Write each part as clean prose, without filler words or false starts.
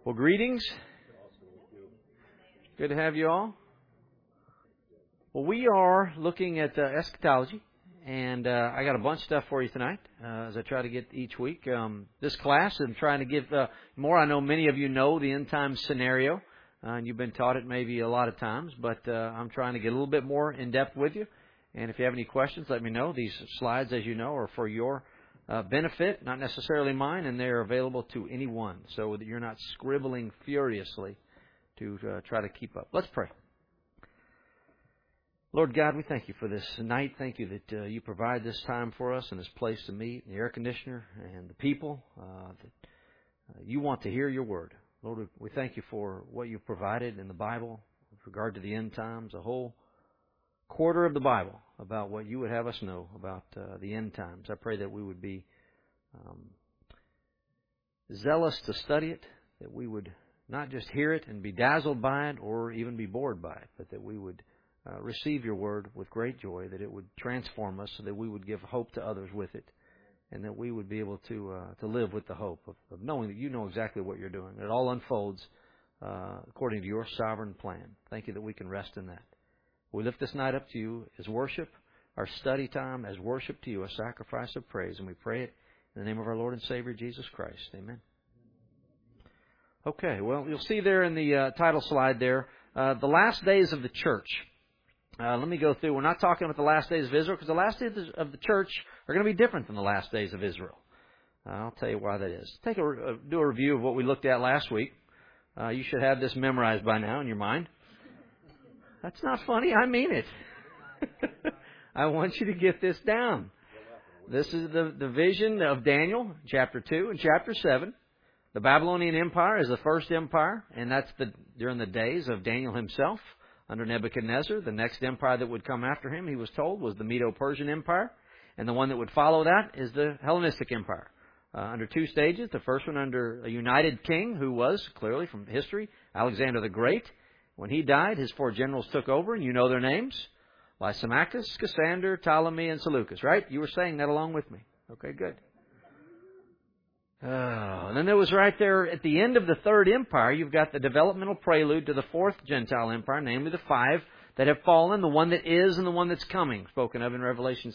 Well, greetings. Good to have you all. Well, we are looking at eschatology, and I got a bunch of stuff for you tonight as I try to get each week. This class, I'm trying to give more. I know many of you know the end time scenario, and you've been taught it maybe a lot of times, but I'm trying to get a little bit more in depth with you. And if you have any questions, let me know. These slides, as you know, are for your benefit, not necessarily mine, and they're available to anyone so that you're not scribbling furiously to try to keep up. Let's pray. Lord God, we thank you for this night. Thank you that you provide this time for us and this place to meet, and the air conditioner and the people that you want to hear your word. Lord, we thank you for what you've provided in the Bible with regard to the end times, a whole quarter of the Bible about what you would have us know about the end times. I pray that we would be zealous to study it, that we would not just hear it and be dazzled by it or even be bored by it, but that we would receive your word with great joy, that it would transform us so that we would give hope to others with it, and that we would be able to live with the hope of knowing that you know exactly what you're doing. It all unfolds according to your sovereign plan. Thank you that we can rest in that. We lift this night up to you as worship, our study time as worship to you, a sacrifice of praise, and we pray it in the name of our Lord and Savior, Jesus Christ. Amen. Okay, well, you'll see there in the title slide there, the last days of the church. Let me go through. We're not talking about the last days of Israel, because the last days of the church are going to be different than the last days of Israel. I'll tell you why that is. Do a review of what we looked at last week. You should have this memorized by now in your mind. That's not funny. I mean it. I want you to get this down. This is the vision of Daniel, chapter 2 and chapter 7. The Babylonian Empire is the first empire, and that's during the days of Daniel himself under Nebuchadnezzar. The next empire that would come after him, he was told, was the Medo-Persian Empire. And the one that would follow that is the Hellenistic Empire. Under two stages. The first one under a united king who was, clearly from history, Alexander the Great. When he died, his four generals took over, and you know their names. Lysimachus, Cassander, Ptolemy, and Seleucus, right? You were saying that along with me. Okay, good. And then there was right there at the end of the third empire, you've got the developmental prelude to the fourth Gentile empire, namely the five that have fallen, the one that is and the one that's coming, spoken of in Revelation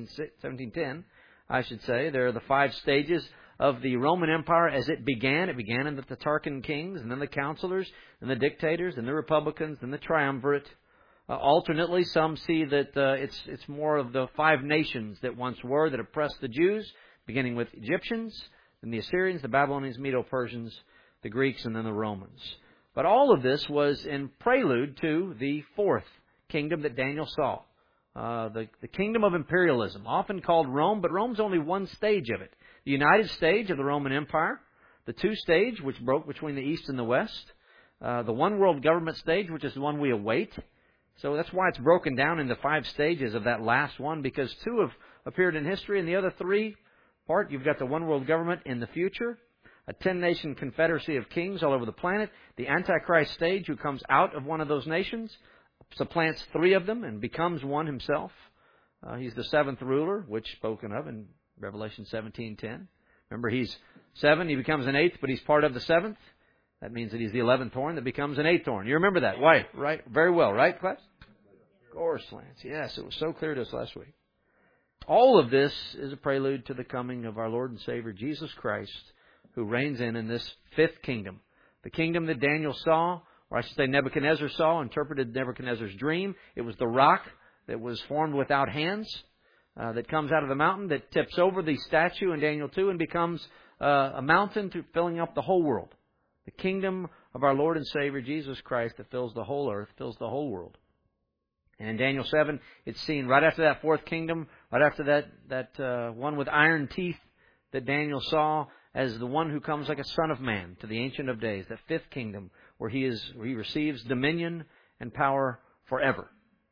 17:10, I should say. There are the five stages of the Roman Empire as it began. It began in the Tarquin kings, and then the counselors, and the dictators, and the republicans, and the triumvirate. Alternately, some see that it's more of the five nations that once were that oppressed the Jews, beginning with Egyptians, then the Assyrians, the Babylonians, Medo-Persians, the Greeks, and then the Romans. But all of this was in prelude to the fourth kingdom that Daniel saw. The kingdom of imperialism, often called Rome, but Rome's only one stage of it. The united stage of the Roman Empire, the two stage, which broke between the East and the West, the one world government stage, which is the one we await. So that's why it's broken down into five stages of that last one, because two have appeared in history, and the other three you've got the one world government in the future, a 10-nation confederacy of kings all over the planet, the Antichrist stage, who comes out of one of those nations, supplants three of them and becomes one himself. He's the seventh ruler, which spoken of in Revelation 17:10. Remember, he's seven, he becomes an eighth, but he's part of the seventh. That means that he's the 11th horn that becomes an eighth horn. You remember that? Why? Right? Very well, right, class? Of course, Lance. Yes, it was so clear to us last week. All of this is a prelude to the coming of our Lord and Savior, Jesus Christ, who reigns in this fifth kingdom. The kingdom that Daniel saw, or I should say Nebuchadnezzar saw, interpreted Nebuchadnezzar's dream. It was the rock that was formed without hands that comes out of the mountain, that tips over the statue in Daniel 2 and becomes a mountain filling up the whole world. The kingdom of our Lord and Savior, Jesus Christ, that fills the whole earth, fills the whole world. And in Daniel 7, it's seen right after that fourth kingdom, right after that one with iron teeth that Daniel saw, as the one who comes like a son of man to the Ancient of Days, that fifth kingdom where he receives dominion and power forever.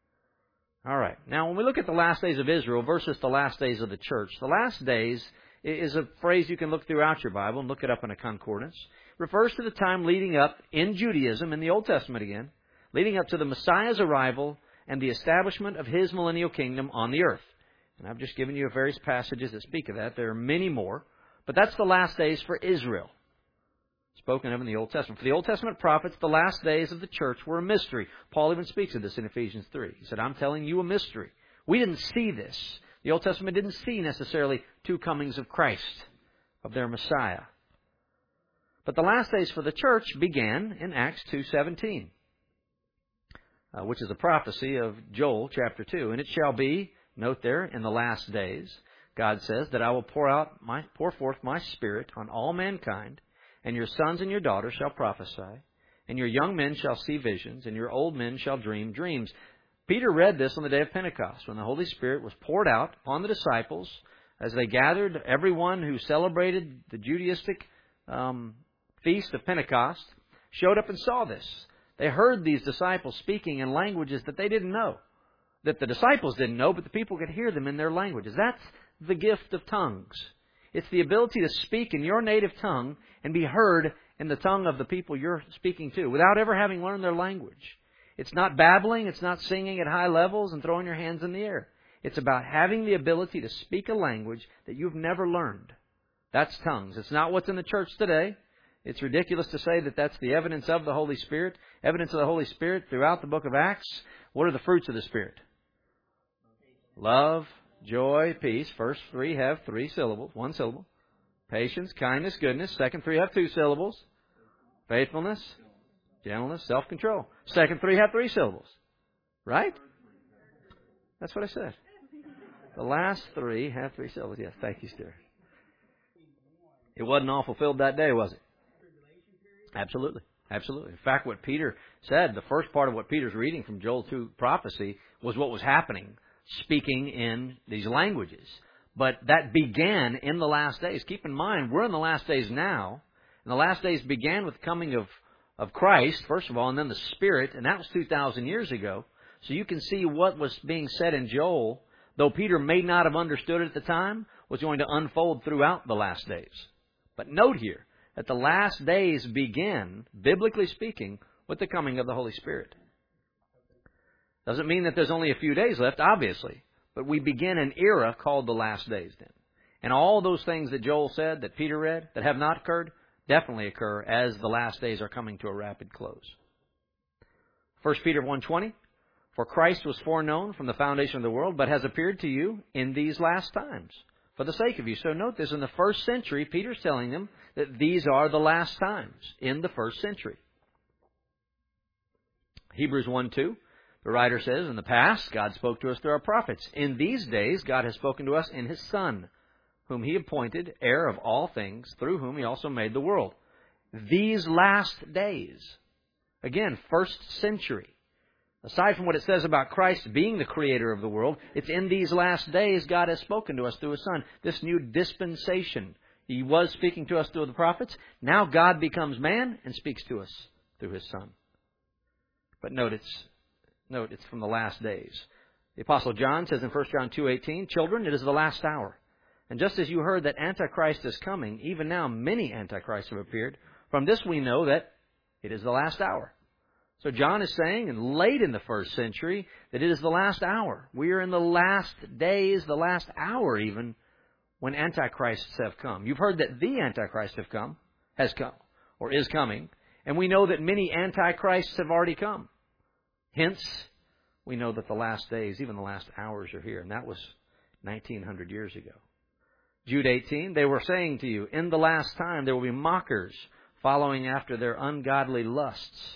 All right. Now, when we look at the last days of Israel versus the last days of the church, the last days is a phrase you can look throughout your Bible and look it up in a concordance. It refers to the time leading up in Judaism, in the Old Testament again, leading up to the Messiah's arrival and the establishment of His millennial kingdom on the earth. And I've just given you various passages that speak of that. There are many more. But that's the last days for Israel. spoken of in the Old Testament. For the Old Testament prophets, the last days of the church were a mystery. Paul even speaks of this in Ephesians 3. He said, I'm telling you a mystery. We didn't see this. The Old Testament didn't see necessarily two comings of Christ, of their Messiah. But the last days for the church began in Acts 2:17, which is a prophecy of Joel chapter 2. And it shall be, note there, in the last days, God says, that I will pour forth my Spirit on all mankind, and your sons and your daughters shall prophesy, and your young men shall see visions, and your old men shall dream dreams. Peter read this on the day of Pentecost, when the Holy Spirit was poured out upon the disciples as they gathered. Everyone who celebrated the Judaistic feast of Pentecost showed up and saw this. They heard these disciples speaking in languages that they didn't know, that the disciples didn't know, but the people could hear them in their languages. That's the gift of tongues. It's the ability to speak in your native tongue and be heard in the tongue of the people you're speaking to without ever having learned their language. It's not babbling. It's not singing at high levels and throwing your hands in the air. It's about having the ability to speak a language that you've never learned. That's tongues. It's not what's in the church today. It's ridiculous to say that that's the evidence of the Holy Spirit. Evidence of the Holy Spirit throughout the book of Acts. What are the fruits of the Spirit? Love, joy, peace. First three have 3 syllables, 1 syllable. Patience, kindness, goodness. Second 3 have 2 syllables. Faithfulness, gentleness, self-control. Second 3 have 3 syllables. Right? That's what I said. The last 3 have 3 syllables. Yes, thank you, Stuart. It wasn't all fulfilled that day, was it? Absolutely. Absolutely. In fact, what Peter said, the first part of what Peter's reading from Joel 2 prophecy was what was happening, speaking in these languages. But that began in the last days. Keep in mind, we're in the last days now. And the last days began with the coming of Christ, first of all, and then the Spirit. And that was 2,000 years ago. So you can see what was being said in Joel, though Peter may not have understood it at the time, was going to unfold throughout the last days. But note here that the last days begin, biblically speaking, with the coming of the Holy Spirit. Doesn't mean that there's only a few days left, obviously. But we begin an era called the last days then. And all those things that Joel said, that Peter read, that have not occurred, definitely occur as the last days are coming to a rapid close. 1 Peter 1:20, for Christ was foreknown from the foundation of the world, but has appeared to you in these last times, for the sake of you. So note this, in the first century, Peter's telling them that these are the last times in the first century. Hebrews 1:2, the writer says, in the past, God spoke to us through our prophets. In these days, God has spoken to us in His Son, whom He appointed heir of all things, through whom He also made the world. These last days. Again, first century. Aside from what it says about Christ being the creator of the world, it's in these last days God has spoken to us through His Son. This new dispensation. He was speaking to us through the prophets. Now God becomes man and speaks to us through His Son. But note it's from the last days. The Apostle John says in 1 John 2:18, children, it is the last hour. And just as you heard that Antichrist is coming, even now many Antichrists have appeared. From this we know that it is the last hour. So John is saying, and late in the first century, that it is the last hour. We are in the last days, the last hour even, when Antichrists have come. You've heard that the Antichrist has come, or is coming. And we know that many Antichrists have already come. Hence, we know that the last days, even the last hours are here. And that was 1900 years ago. Jude 18, they were saying to you, in the last time there will be mockers following after their ungodly lusts.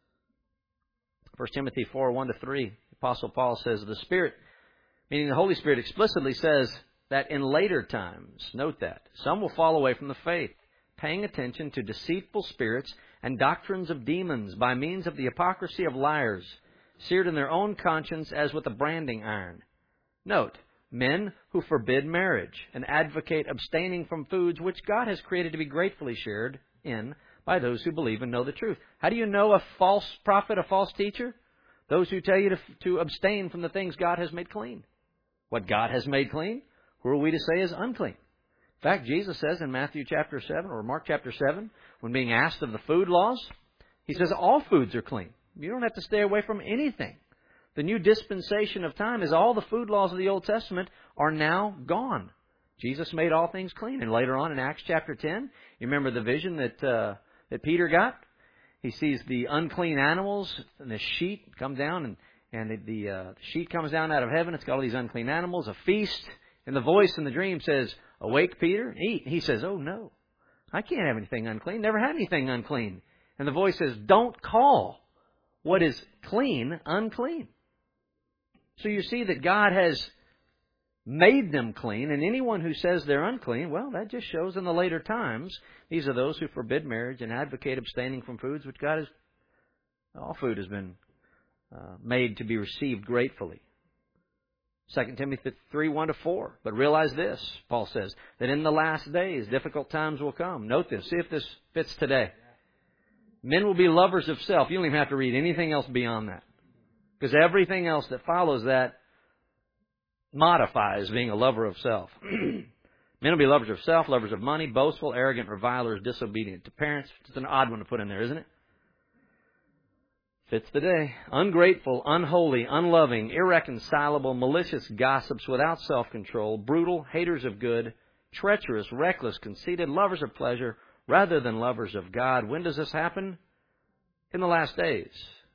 1 Timothy 4:1-3, the Apostle Paul says, the Spirit, meaning the Holy Spirit, explicitly says that in later times, note that, some will fall away from the faith, paying attention to deceitful spirits and doctrines of demons by means of the hypocrisy of liars, seared in their own conscience as with a branding iron. Note, men who forbid marriage and advocate abstaining from foods which God has created to be gratefully shared in by those who believe and know the truth. How do you know a false prophet, a false teacher? Those who tell you to abstain from the things God has made clean. What God has made clean, who are we to say is unclean? In fact, Jesus says in Matthew chapter 7 or Mark chapter 7, when being asked of the food laws, He says all foods are clean. You don't have to stay away from anything. The new dispensation of time is all the food laws of the Old Testament are now gone. Jesus made all things clean. And later on in Acts chapter 10, you remember the vision that that Peter got. He sees the unclean animals and the sheet come down, and the sheet comes down out of heaven. It's got all these unclean animals, a feast. And the voice in the dream says, "Awake, Peter, and eat." He says, "Oh, no, I can't have anything unclean. Never had anything unclean." And the voice says, "Don't call what is clean unclean." So you see that God has made them clean, and anyone who says they're unclean, well, that just shows in the later times, these are those who forbid marriage and advocate abstaining from foods which God has, all food has been made to be received gratefully. 2 Timothy 3, 1-4. But realize this, Paul says, that in the last days, difficult times will come. Note this, see if this fits today. Men will be lovers of self. You don't even have to read anything else beyond that. Because everything else that follows that modifies being a lover of self. Men will be lovers of self, lovers of money, boastful, arrogant, revilers, disobedient to parents. It's an odd one to put in there, isn't it? Fits the day. Ungrateful, unholy, unloving, irreconcilable, malicious gossips without self-control, brutal, haters of good, treacherous, reckless, conceited, lovers of pleasure rather than lovers of God. When does this happen? In the last days.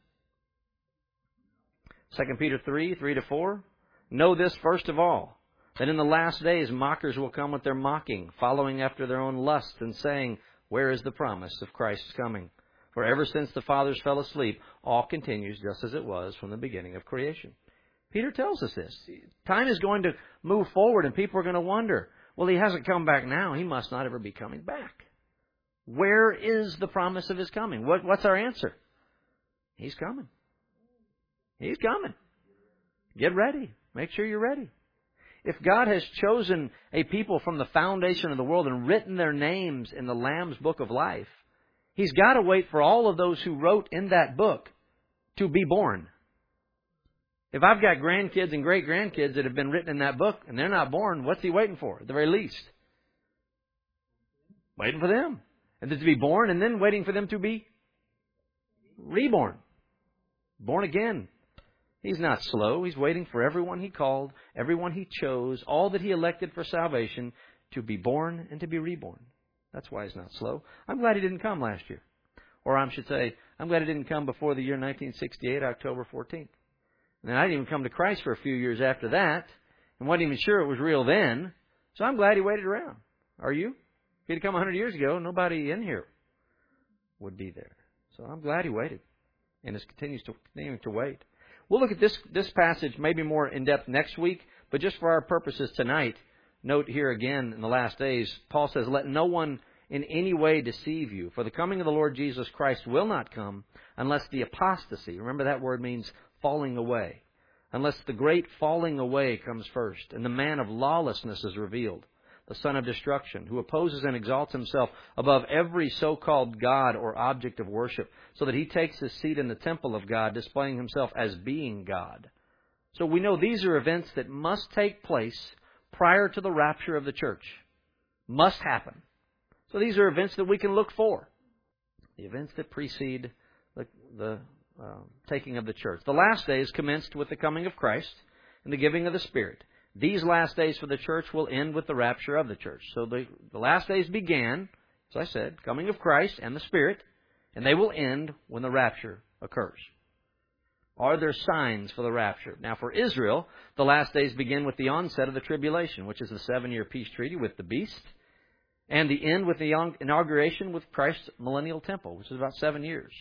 2 Peter 3, 3-4. Know this first of all, that in the last days mockers will come with their mocking, following after their own lusts and saying, "Where is the promise of Christ's coming? For ever since the fathers fell asleep, all continues just as it was from the beginning of creation." Peter tells us this. Time is going to move forward and people are going to wonder, well, he hasn't come back now. He must not ever be coming back. Where is the promise of his coming? What's our answer? He's coming. He's coming. Get ready. Make sure you're ready. If God has chosen a people from the foundation of the world and written their names in the Lamb's book of life, He's got to wait for all of those who wrote in that book to be born. If I've got grandkids and great-grandkids that have been written in that book and they're not born, what's He waiting for at the very least? Waiting for them. And to be born and then waiting for them to be reborn. Born again. He's not slow. He's waiting for everyone He called, everyone He chose, all that He elected for salvation to be born and to be reborn. That's why He's not slow. I'm glad He didn't come last year. Or I should say, I'm glad He didn't come before the year 1968, October 14th. And then I didn't even come to Christ for a few years after that and wasn't even sure it was real then. So I'm glad He waited around. Are you? If He'd come 100 years ago, nobody in here would be there. So I'm glad He waited and is continuing to wait. We'll look at this passage maybe more in depth next week, but just for our purposes tonight, note here again in the last days, Paul says, "Let no one in any way deceive you, for the coming of the Lord Jesus Christ will not come unless the apostasy," remember that word means falling away, "unless the great falling away comes first, and the man of lawlessness is revealed, the son of destruction, who opposes and exalts himself above every so-called God or object of worship, so that he takes his seat in the temple of God, displaying himself as being God." So we know these are events that must take place prior to the rapture of the church. Must happen. So these are events that we can look for. The events that precede the taking of the church. The last days commenced with the coming of Christ and the giving of the Spirit. These last days for the church will end with the rapture of the church. So the last days began, as I said, coming of Christ and the Spirit, and they will end when the rapture occurs. Are there signs for the rapture? Now for Israel, the last days begin with the onset of the tribulation, which is the 7-year peace treaty with the beast, and the end with the inauguration with Christ's millennial temple, which is about 7 years.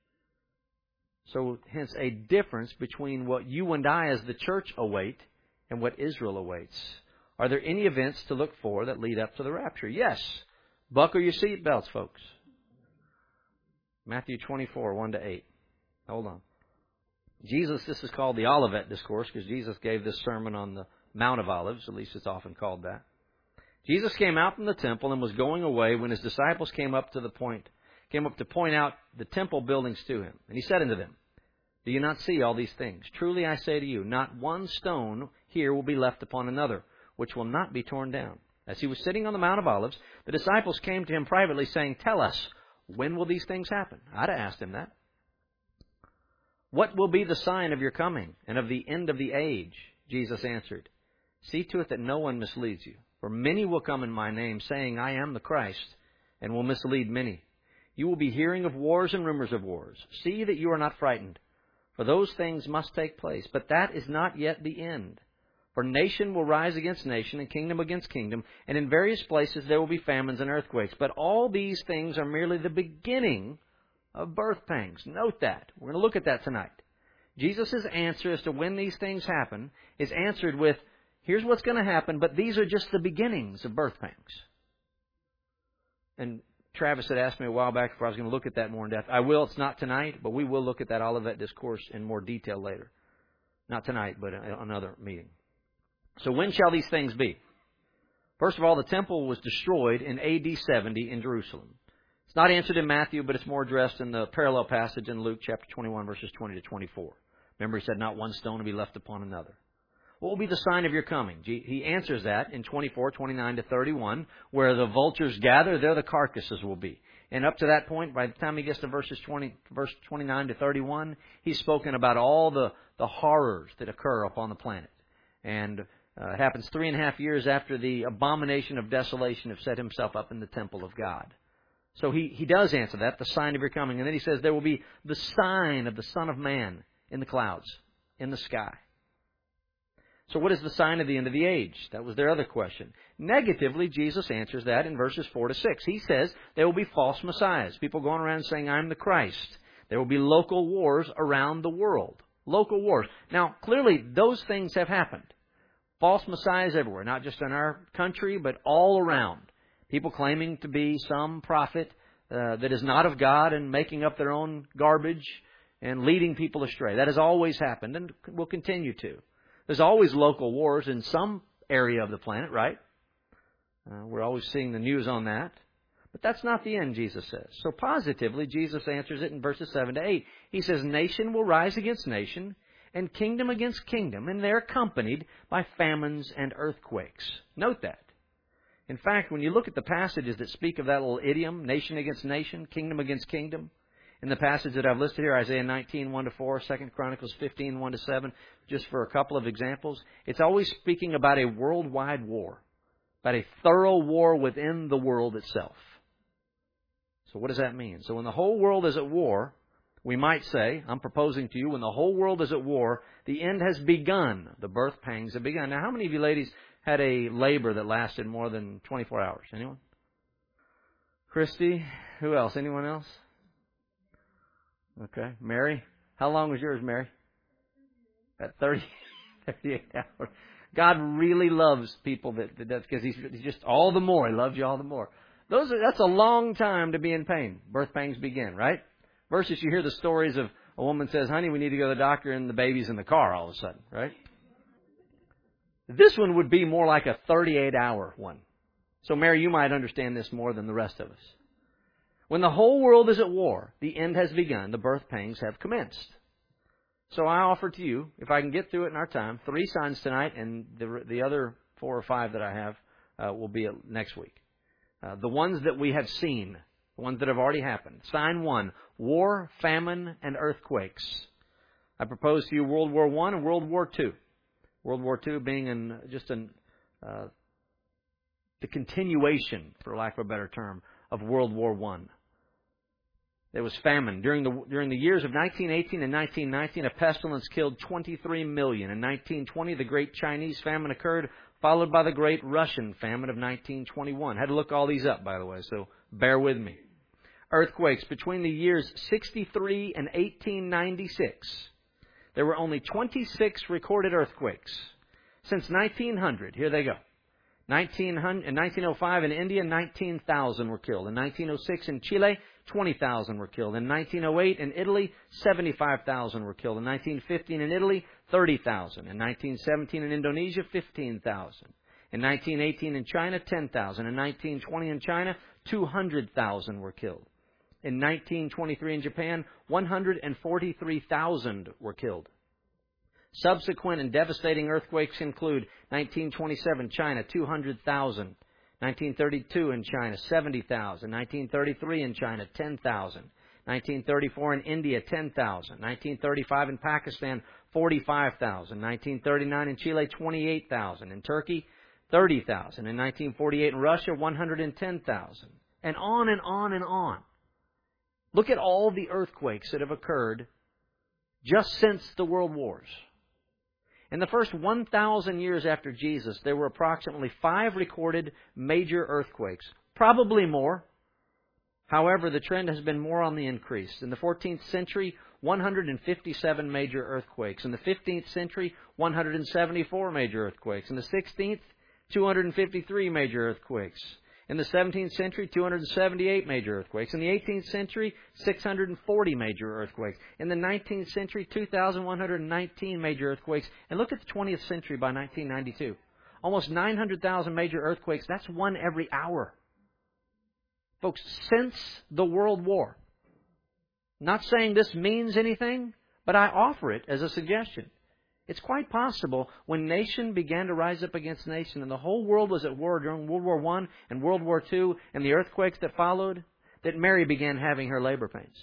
So hence a difference between what you and I as the church await and what Israel awaits. Are there any events to look for that lead up to the rapture? Yes. Buckle your seatbelts, folks. Matthew 24, 1-8. Hold on. Jesus, this is called the Olivet Discourse because Jesus gave this sermon on the Mount of Olives. At least it's often called that. Jesus came out from the temple and was going away when His disciples came up to point out the temple buildings to Him. And He said unto them, "Do you not see all these things? Truly I say to you, not one stone here will be left upon another, which will not be torn down." As He was sitting on the Mount of Olives, the disciples came to Him privately, saying, "Tell us, when will these things happen?" I'd have asked Him that. "What will be the sign of your coming and of the end of the age?" Jesus answered, "See to it that no one misleads you. For many will come in my name, saying, I am the Christ, and will mislead many. You will be hearing of wars and rumors of wars. See that you are not frightened, for those things must take place. But that is not yet the end. For nation will rise against nation, and kingdom against kingdom, and in various places there will be famines and earthquakes. But all these things are merely the beginning of birth pangs. Note that. We're going to look at that tonight. Jesus' answer as to when these things happen is answered with, here's what's going to happen, but these are just the beginnings of birth pangs. And Travis had asked me a while back if I was going to look at that more in depth. I will. It's not tonight, but we will look at that Olivet Discourse in more detail later. Not tonight, but another meeting. So when shall these things be? First of all, the temple was destroyed in AD 70 in Jerusalem. It's not answered in Matthew, but it's more addressed in the parallel passage in Luke chapter 21, verses 20 to 24. Remember, he said, not one stone will be left upon another. What will be the sign of your coming? He answers that in 24, 29 to 31, where the vultures gather, there the carcasses will be. And up to that point, by the time he gets to verse 29 to 31, he's spoken about all the horrors that occur upon the planet. And it happens 3.5 years after the abomination of desolation have set himself up in the temple of God. So he does answer that, the sign of your coming. And then he says there will be the sign of the Son of Man in the clouds, in the sky. So what is the sign of the end of the age? That was their other question. Negatively, Jesus answers that in verses 4 to 6. He says there will be false messiahs, people going around saying, I'm the Christ. There will be local wars around the world. Local wars. Now, clearly, those things have happened. False messiahs everywhere, not just in our country, but all around. People claiming to be some prophet that is not of God and making up their own garbage and leading people astray. That has always happened and will continue to. There's always local wars in some area of the planet, right? We're always seeing the news on that. But that's not the end, Jesus says. So positively, Jesus answers it in verses 7 to 8. He says, nation will rise against nation, and kingdom against kingdom, and they're accompanied by famines and earthquakes. Note that. In fact, when you look at the passages that speak of that little idiom, nation against nation, kingdom against kingdom, in the passage that I've listed here, Isaiah 19, 1 to 4, 2 Chronicles 15, 1 to 7, just for a couple of examples, it's always speaking about a worldwide war, about a thorough war within the world itself. So what does that mean? So when the whole world is at war, we might say, I'm proposing to you, when the whole world is at war, the end has begun. The birth pangs have begun. Now, how many of you ladies had a labor that lasted more than 24 hours? Anyone? Christy? Who else? Anyone else? Okay. Mary? How long was yours, Mary? At 38 hours. God really loves people that because He's just all the more. He loves you all the more. That's a long time to be in pain. Birth pangs begin, right? Versus you hear the stories of a woman says, honey, we need to go to the doctor and the baby's in the car all of a sudden, right? This one would be more like a 38-hour one. So, Mary, you might understand this more than the rest of us. When the whole world is at war, the end has begun. The birth pangs have commenced. So I offer to you, if I can get through it in our time, 3 signs tonight, and the other 4 or 5 that I have will be next week. The ones that we have seen, the ones that have already happened. Sign 1, war, famine, and earthquakes. I propose to you World War I and World War II. World War II being the continuation, for lack of a better term, of World War I. There was famine. During the years of 1918 and 1919, a pestilence killed 23 million. In 1920, the Great Chinese Famine occurred, followed by the Great Russian Famine of 1921. Had to look all these up, by the way, so bear with me. Earthquakes. Between the years 63 and 1896, there were only 26 recorded earthquakes. Since 1900, here they go. In 1905 in India, 19,000 were killed. In 1906 in Chile, 20,000 were killed. In 1908 in Italy, 75,000 were killed. In 1915 in Italy, 30,000. In 1917 in Indonesia, 15,000. In 1918 in China, 10,000. In 1920 in China, 200,000 were killed. In 1923 in Japan, 143,000 were killed. Subsequent and devastating earthquakes include 1927 China, 200,000. 1932 in China, 70,000. 1933 in China, 10,000. 1934 in India, 10,000. 1935 in Pakistan, 45,000. 1939 in Chile, 28,000. In Turkey, 30,000. In 1948 in Russia, 110,000. And on and on and on. Look at all the earthquakes that have occurred just since the world wars. In the first 1,000 years after Jesus, there were approximately 5 recorded major earthquakes. Probably more. However, the trend has been more on the increase. In the 14th century, 157 major earthquakes. In the 15th century, 174 major earthquakes. In the 16th, 253 major earthquakes. In the 17th century, 278 major earthquakes. In the 18th century, 640 major earthquakes. In the 19th century, 2,119 major earthquakes. And look at the 20th century by 1992. Almost 900,000 major earthquakes. That's one every hour. Folks, since the World War. Not saying this means anything, but I offer it as a suggestion. It's quite possible when nation began to rise up against nation and the whole world was at war during World War I and World War II and the earthquakes that followed, that Mary began having her labor pains.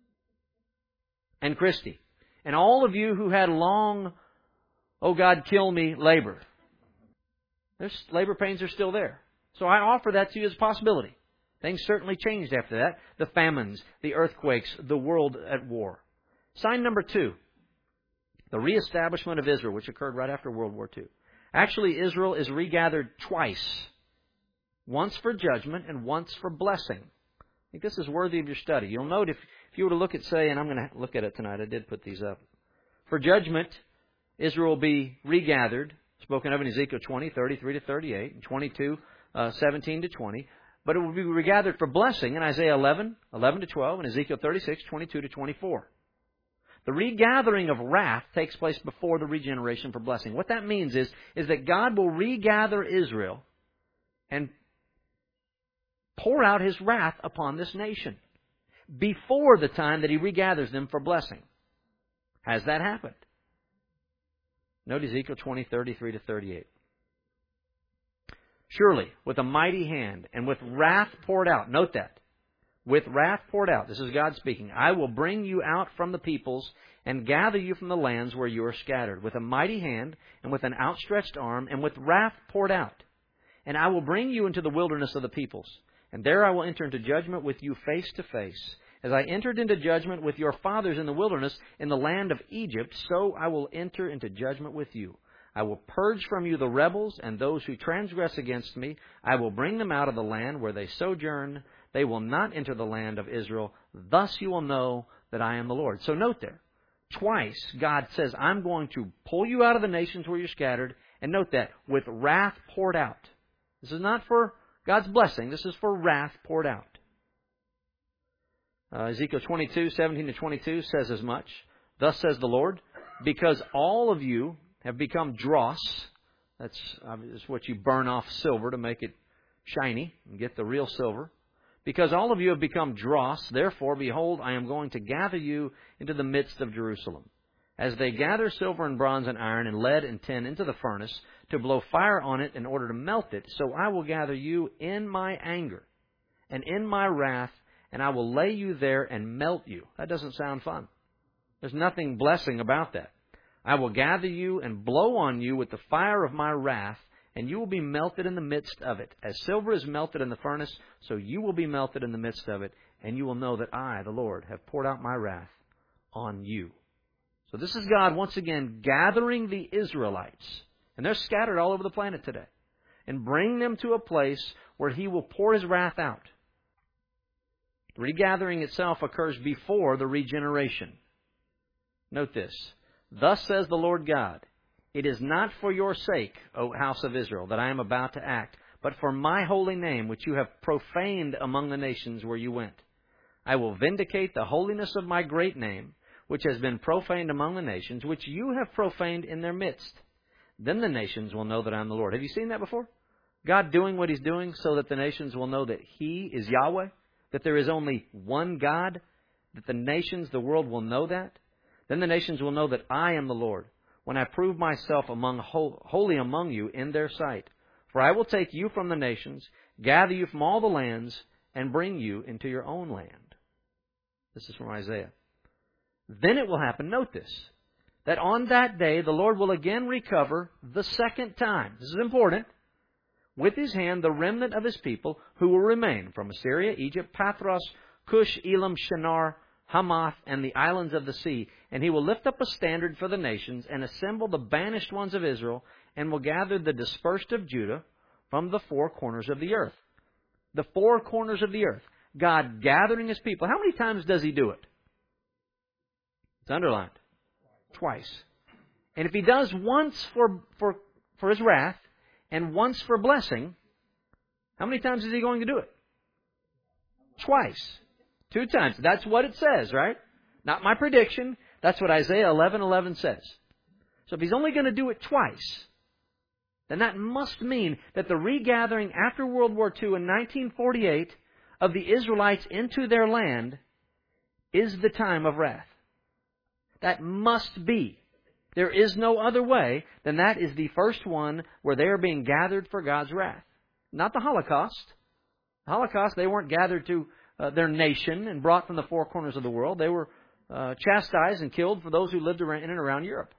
And Christy. And all of you who had long, oh God, kill me, labor. There's labor pains are still there. So I offer that to you as a possibility. Things certainly changed after that. The famines, the earthquakes, the world at war. Sign number 2. The reestablishment of Israel, which occurred right after World War II. Actually, Israel is regathered twice. Once for judgment and once for blessing. I think this is worthy of your study. You'll note if you were to look at, say, and I'm going to look at it tonight. I did put these up. For judgment, Israel will be regathered, spoken of in Ezekiel 20, 33 to 38, and 22, 17 to 20. But it will be regathered for blessing in Isaiah 11, 11 to 12, and Ezekiel 36, 22 to 24. The regathering of wrath takes place before the regeneration for blessing. What that means is that God will regather Israel and pour out His wrath upon this nation before the time that He regathers them for blessing. Has that happened? Note Ezekiel 20, 33 to 38. Surely, with a mighty hand and with wrath poured out. Note that. With wrath poured out. This is God speaking. I will bring you out from the peoples and gather you from the lands where you are scattered. With a mighty hand and with an outstretched arm and with wrath poured out. And I will bring you into the wilderness of the peoples. And there I will enter into judgment with you face to face. As I entered into judgment with your fathers in the wilderness in the land of Egypt, so I will enter into judgment with you. I will purge from you the rebels and those who transgress against me. I will bring them out of the land where they sojourn. They will not enter the land of Israel. Thus you will know that I am the Lord. So note there, twice God says, I'm going to pull you out of the nations where you're scattered. And note that, with wrath poured out. This is not for God's blessing. This is for wrath poured out. Ezekiel 22, 17 to 22 says as much. Thus says the Lord, because all of you have become dross. That's what you burn off silver to make it shiny and get the real silver. Because all of you have become dross, therefore, behold, I am going to gather you into the midst of Jerusalem. As they gather silver and bronze and iron and lead and tin into the furnace to blow fire on it in order to melt it, so I will gather you in my anger and in my wrath, and I will lay you there and melt you. That doesn't sound fun. There's nothing blessing about that. I will gather you and blow on you with the fire of my wrath, and you will be melted in the midst of it. As silver is melted in the furnace, so you will be melted in the midst of it, and you will know that I, the Lord, have poured out my wrath on you. So this is God, once again, gathering the Israelites, and they're scattered all over the planet today, and bring them to a place where He will pour His wrath out. The regathering itself occurs before the regeneration. Note this. Thus says the Lord God, it is not for your sake, O house of Israel, that I am about to act, but for my holy name, which you have profaned among the nations where you went. I will vindicate the holiness of my great name, which has been profaned among the nations, which you have profaned in their midst. Then the nations will know that I am the Lord. Have you seen that before? God doing what He's doing so that the nations will know that He is Yahweh, that there is only one God, that the nations, the world will know that. Then the nations will know that I am the Lord, when I prove myself holy among you in their sight. For I will take you from the nations, gather you from all the lands, and bring you into your own land. This is from Isaiah. Then it will happen, note this, that on that day the Lord will again recover the second time. This is important. With His hand the remnant of His people who will remain from Assyria, Egypt, Pathros, Cush, Elam, Shinar, Hamath, and the islands of the sea. And he will lift up a standard for the nations and assemble the banished ones of Israel, and will gather the dispersed of Judah from the four corners of the earth. The four corners of the earth. God gathering His people. How many times does He do it? It's underlined. Twice. And if He does once for His wrath and once for blessing, how many times is He going to do it? Twice. 2 times. That's what it says, right? Not my prediction. That's what Isaiah 11:11 says. So if He's only going to do it twice, then that must mean that the regathering after World War II in 1948 of the Israelites into their land is the time of wrath. That must be. There is no other way than that is the first one where they are being gathered for God's wrath. Not the Holocaust. The Holocaust, they weren't gathered to their nation and brought from the four corners of the world. They were chastised and killed for those who lived in and around Europe.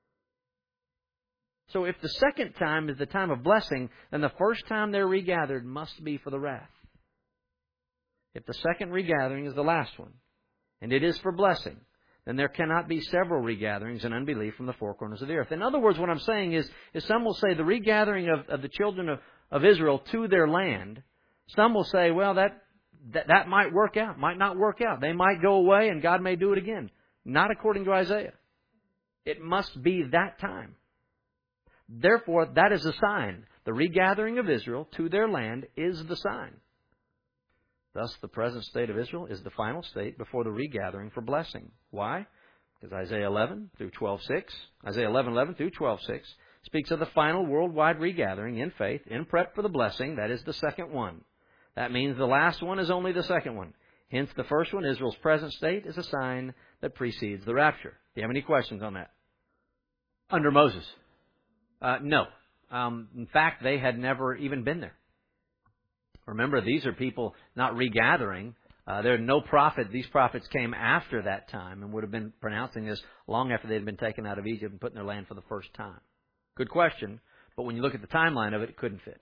So if the second time is the time of blessing, then the first time they're regathered must be for the wrath. If the second regathering is the last one, and it is for blessing, then there cannot be several regatherings in unbelief from the four corners of the earth. In other words, what I'm saying is some will say the regathering of the children of Israel to their land, some will say, well, that might work out, might not work out. They might go away and God may do it again. Not according to Isaiah. It must be that time. Therefore, that is a sign. The regathering of Israel to their land is the sign. Thus, the present state of Israel is the final state before the regathering for blessing. Why? Because Isaiah 11 through 12:6, Isaiah 11:11 through 12:6 speaks of the final worldwide regathering in faith, in prep for the blessing. That is the second one. That means the last one is only the second one. Hence, the first one, Israel's present state, is a sign that precedes the rapture. Do you have any questions on that? Under Moses? No. In fact, they had never even been there. Remember, these are people not regathering. There are no prophet. These prophets came after that time and would have been pronouncing this long after they had been taken out of Egypt and put in their land for the first time. Good question, but when you look at the timeline of it, it couldn't fit.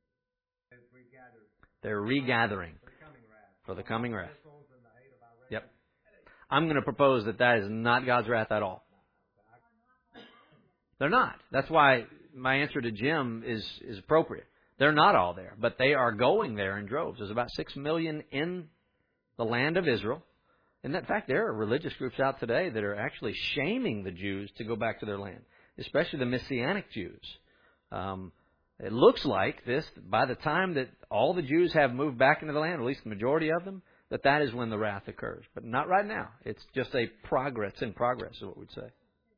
They're regathering for the coming wrath. Yep. I'm going to propose that is not God's wrath at all. They're not. That's why my answer to Jim is appropriate. They're not all there, but they are going there in droves. There's about 6 million in the land of Israel. And in fact, there are religious groups out today that are actually shaming the Jews to go back to their land, especially the Messianic Jews. It looks like this, by the time that all the Jews have moved back into the land, at least the majority of them, that is when the wrath occurs. But not right now. It's just a progress. It's in progress is what we'd say.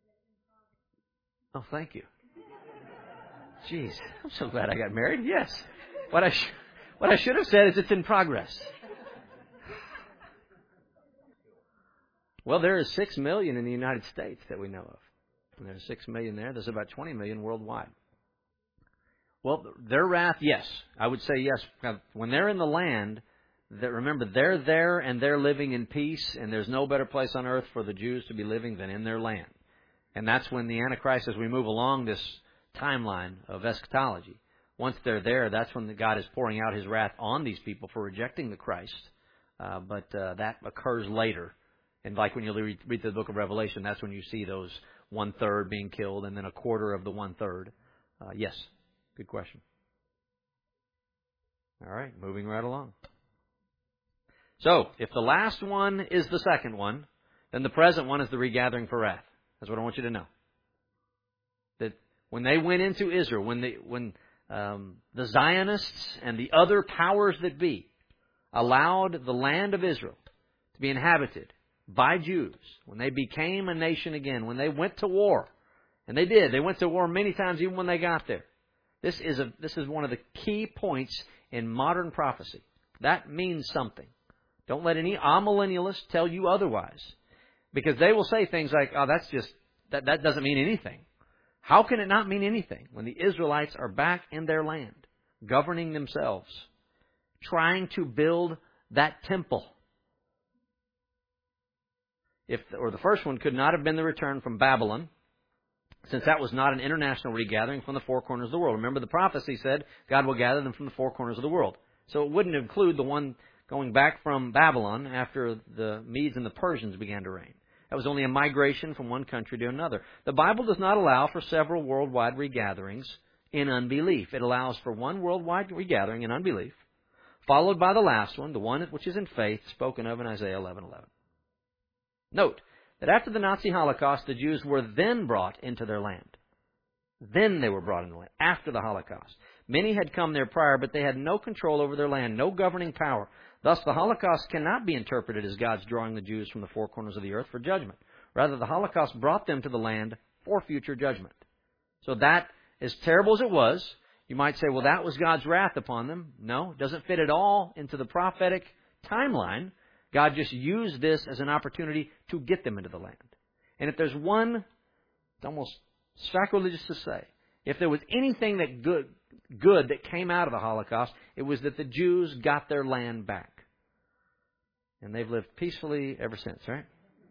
Oh, thank you. Jeez, I'm so glad I got married. Yes. What I should have said is it's in progress. Well, there is 6 million in the United States that we know of. And there's 6 million there. There's about 20 million worldwide. Well, their wrath, yes. I would say yes. When they're in the land, remember, they're there and they're living in peace, and there's no better place on earth for the Jews to be living than in their land. And that's when the Antichrist, as we move along this timeline of eschatology, once they're there, that's when God is pouring out His wrath on these people for rejecting the Christ. But that occurs later. And like when you read the book of Revelation, that's when you see those 1/3 being killed and then 1/4 of the 1/3. Yes. Good question. All right, moving right along. So, if the last one is the second one, then the present one is the regathering for wrath. That's what I want you to know. That when they went into Israel, when the Zionists and the other powers that be allowed the land of Israel to be inhabited by Jews, when they became a nation again, when they went to war, and they did. They went to war many times even when they got there. This is one of the key points in modern prophecy. That means something. Don't let any amillennialist tell you otherwise. Because they will say things like, oh, that doesn't mean anything. How can it not mean anything when the Israelites are back in their land, governing themselves, trying to build that temple? The first one could not have been the return from Babylon, since that was not an international regathering from the four corners of the world. Remember, the prophecy said God will gather them from the four corners of the world. So it wouldn't include the one going back from Babylon after the Medes and the Persians began to reign. That was only a migration from one country to another. The Bible does not allow for several worldwide regatherings in unbelief. It allows for one worldwide regathering in unbelief, followed by the last one, the one which is in faith, spoken of in Isaiah 11:11. Note that after the Nazi Holocaust, the Jews were then brought into their land. Then they were brought into the land, after the Holocaust. Many had come there prior, but they had no control over their land, no governing power. Thus, the Holocaust cannot be interpreted as God's drawing the Jews from the four corners of the earth for judgment. Rather, the Holocaust brought them to the land for future judgment. So that, as terrible as it was, you might say, well, that was God's wrath upon them. No, it doesn't fit at all into the prophetic timeline. God just used this as an opportunity to get them into the land. And if there's one, it's almost sacrilegious to say, if there was anything that good that came out of the Holocaust, it was that the Jews got their land back. And they've lived peacefully ever since, right?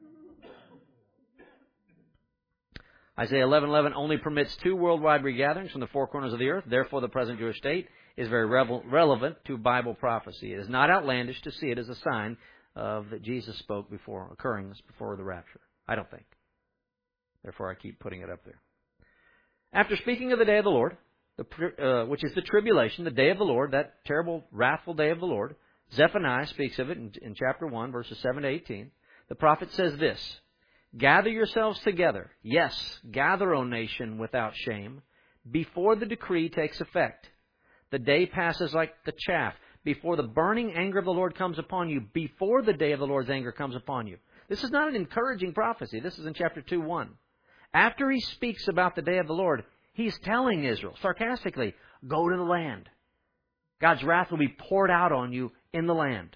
Isaiah 11:11 only permits 2 worldwide regatherings from the four corners of the earth. Therefore, the present Jewish state is very relevant to Bible prophecy. It is not outlandish to see it as a sign of that Jesus spoke before the rapture. I don't think. Therefore, I keep putting it up there. After speaking of the day of the Lord, which is the tribulation, the day of the Lord, that terrible, wrathful day of the Lord, Zephaniah speaks of it in chapter 1, verses 7 to 18. The prophet says this, "Gather yourselves together. Yes, gather, O nation, without shame, before the decree takes effect. The day passes like the chaff, before the burning anger of the Lord comes upon you, before the day of the Lord's anger comes upon you." This is not an encouraging prophecy. This is in chapter 2:1. After he speaks about the day of the Lord, he's telling Israel, sarcastically, go to the land. God's wrath will be poured out on you in the land.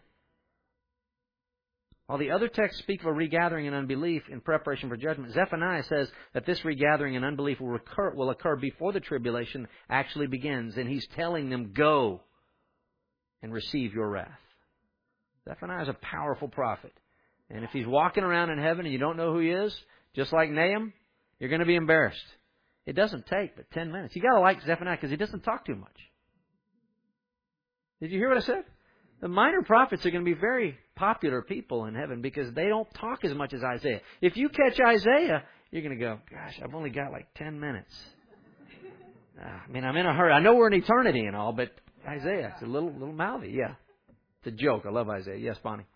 While the other texts speak of a regathering in unbelief in preparation for judgment, Zephaniah says that this regathering in unbelief will occur before the tribulation actually begins. And he's telling them, go and receive your wrath. Zephaniah is a powerful prophet. And if he's walking around in heaven and you don't know who he is, just like Nahum, you're going to be embarrassed. It doesn't take but 10 minutes. You got to like Zephaniah because he doesn't talk too much. Did you hear what I said? The minor prophets are going to be very popular people in heaven because they don't talk as much as Isaiah. If you catch Isaiah, you're going to go, gosh, I've only got like 10 minutes. I'm in a hurry. I know we're in eternity and all, but Isaiah, it's a little mouthy. Yeah. It's a joke. I love Isaiah. Yes, Bonnie.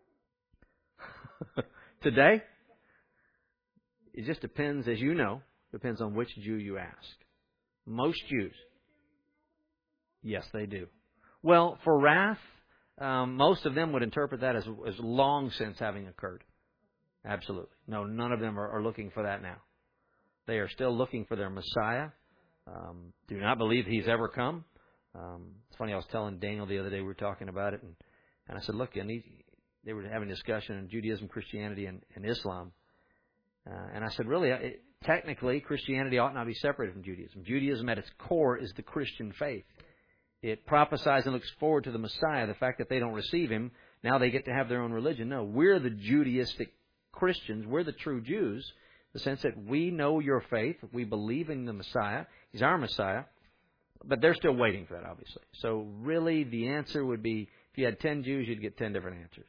Today, it just depends, as you know, depends on which Jew you ask. Most Jews. Yes, they do. Well, for wrath, most of them would interpret that as long since having occurred. Absolutely. No, none of them are looking for that now. They are still looking for their Messiah. Do not believe He's ever come. It's funny, I was telling Daniel the other day, we were talking about it, and I said, look, they were having a discussion on Judaism, Christianity, and Islam. And I said, really, technically, Christianity ought not be separated from Judaism. Judaism at its core is the Christian faith. It prophesies and looks forward to the Messiah. The fact that they don't receive Him, now they get to have their own religion. No, we're the Judaistic Christians. We're the true Jews. The sense that we know your faith. We believe in the Messiah. He's our Messiah. But they're still waiting for that, obviously. So really, the answer would be, if you had 10 Jews, you'd get 10 different answers.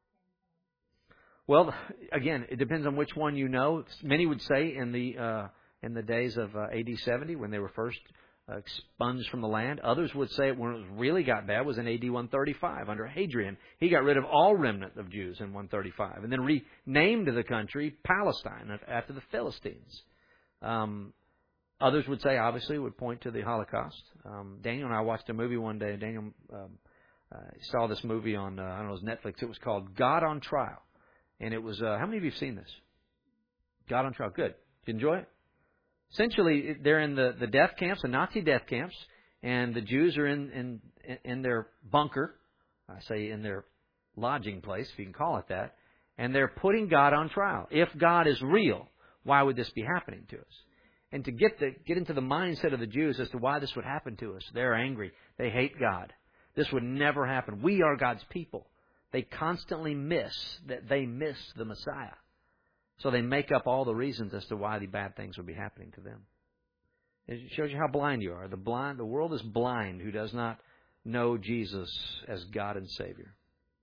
Well, again, it depends on which one you know. Many would say in the days of AD 70, when they were first expunged from the land. Others would say when it really got bad was in AD 135 under Hadrian. He got rid of all remnant of Jews in 135 and then renamed the country Palestine after the Philistines. Others would say, obviously, would point to the Holocaust. Daniel and I watched a movie one day. Daniel saw this movie on, I don't know, it was Netflix. It was called God on Trial. And it was, how many of you have seen this? God on Trial. Good. Did you enjoy it? Essentially, they're in the death camps, the Nazi death camps, and the Jews are in their bunker, I say in their lodging place, if you can call it that, and they're putting God on trial. If God is real, why would this be happening to us? And to get into the mindset of the Jews as to why this would happen to us, they're angry. They hate God. This would never happen. We are God's people. They constantly miss the Messiah. So they make up all the reasons as to why the bad things would be happening to them. It shows you how blind you are. The world is blind who does not know Jesus as God and Savior.